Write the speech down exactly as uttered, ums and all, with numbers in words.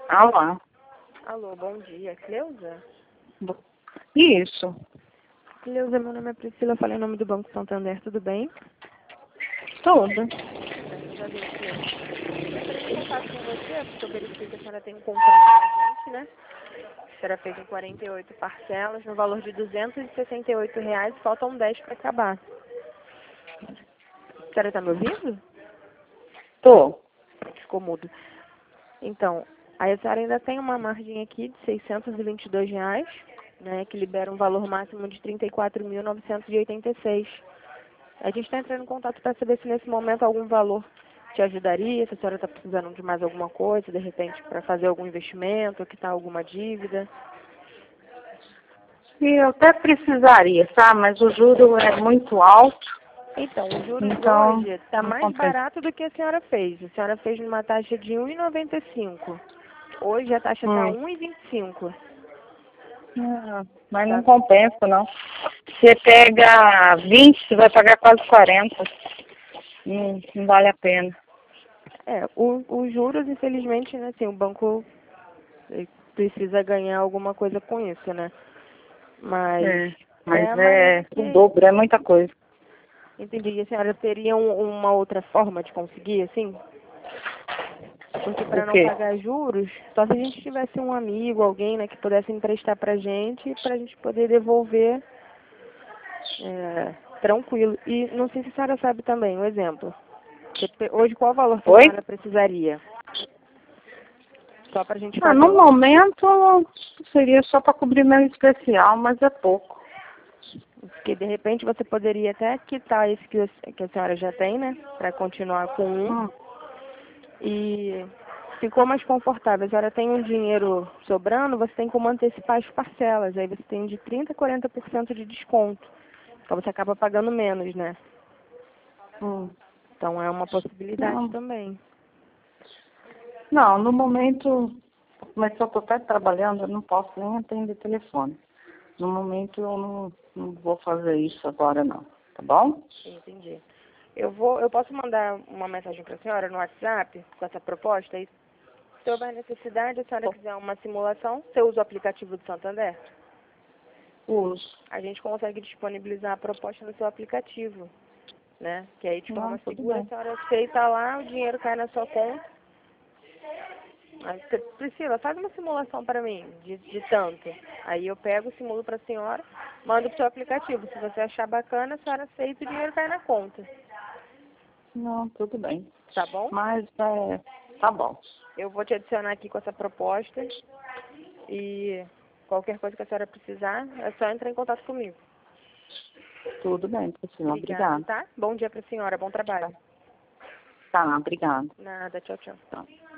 Alô? Alô, bom dia. Cleusa? Bo- Isso. Cleusa, meu nome é Priscila, eu falei em nome do Banco Santander, tudo bem? Tudo. Graças a Deus, Cleusa. Eu entrei em contato com você, porque eu verifiquei que a senhora tem um contrato com a gente, né? A senhora fez em quarenta e oito parcelas, no valor de duzentos e sessenta e oito reais, faltam dez para acabar. A senhora está me ouvindo? Tô. Ficou mudo. Então, aí a senhora ainda tem uma margem aqui de seiscentos e vinte e dois reais, né, que libera um valor máximo de trinta e quatro mil novecentos e oitenta e seis. A gente está entrando em contato para saber se nesse momento algum valor te ajudaria, se a senhora está precisando de mais alguma coisa, de repente para fazer algum investimento, quitar alguma dívida. E eu até precisaria, tá? Mas o juro é muito alto, Então, os juros então hoje está não mais compensa. barato do que a senhora fez. A senhora fez numa taxa de um vírgula noventa e cinco. Hoje a taxa está Hum. um vírgula vinte e cinco. Ah, mas não Tá? compensa, não. Você pega vinte, você vai pagar quase quarenta. Não, não vale a pena. É, o- os juros, infelizmente, né, assim, o banco eh, precisa ganhar alguma coisa com isso, né? Mas É, é mas a maneira é o que, dobro, é muita coisa. entendi, a senhora teria um- uma outra forma de conseguir, assim? Porque O para não quê? pagar juros, só se a gente tivesse um amigo, alguém, né, que pudesse emprestar pra gente, pra gente poder devolver é, tranquilo. E não sei se a senhora sabe também, um exemplo. Você pe- Hoje, qual o valor que a Oi? senhora precisaria? Só pra gente Ah, fazer no um... momento seria só para cobrir meu especial, mas é pouco. Porque de repente você poderia até quitar esse que, a- que a senhora já tem, né? Pra continuar com um. Hum. E ficou mais confortável. A senhora tem um dinheiro sobrando, você tem como antecipar as parcelas. Aí você tem de trinta a quarenta por cento de desconto. Então você acaba pagando menos, né? Hum. Então é uma possibilidade Não, também. não, no momento, mas se eu estou até trabalhando, eu não posso nem atender telefone. No momento eu não, não vou fazer isso agora não, tá bom? Entendi. Eu vou, eu posso mandar uma mensagem para a senhora no WhatsApp com essa proposta? E se houver necessidade, a senhora quiser uma simulação, você usa o aplicativo do Santander? Uso. A gente consegue disponibilizar a proposta no seu aplicativo, né? Que aí de Não, forma tudo segura a bem. senhora aceita lá, o dinheiro cai na sua conta. Aí você, Priscila, faz uma simulação para mim de, de tanto. Aí eu pego, simulo para a senhora, mando pro seu aplicativo. Se você achar bacana, a senhora aceita e o dinheiro cai na conta. Não, tudo bem. Tá bom? Mas é, tá bom. Eu vou te adicionar aqui com essa proposta e qualquer coisa que a senhora precisar, é só entrar em contato comigo. Tudo bem, Priscila. Obrigada, Obrigada. tá? Bom dia para a senhora, bom trabalho. Tá, obrigada. Nada, tchau, tchau. Tá.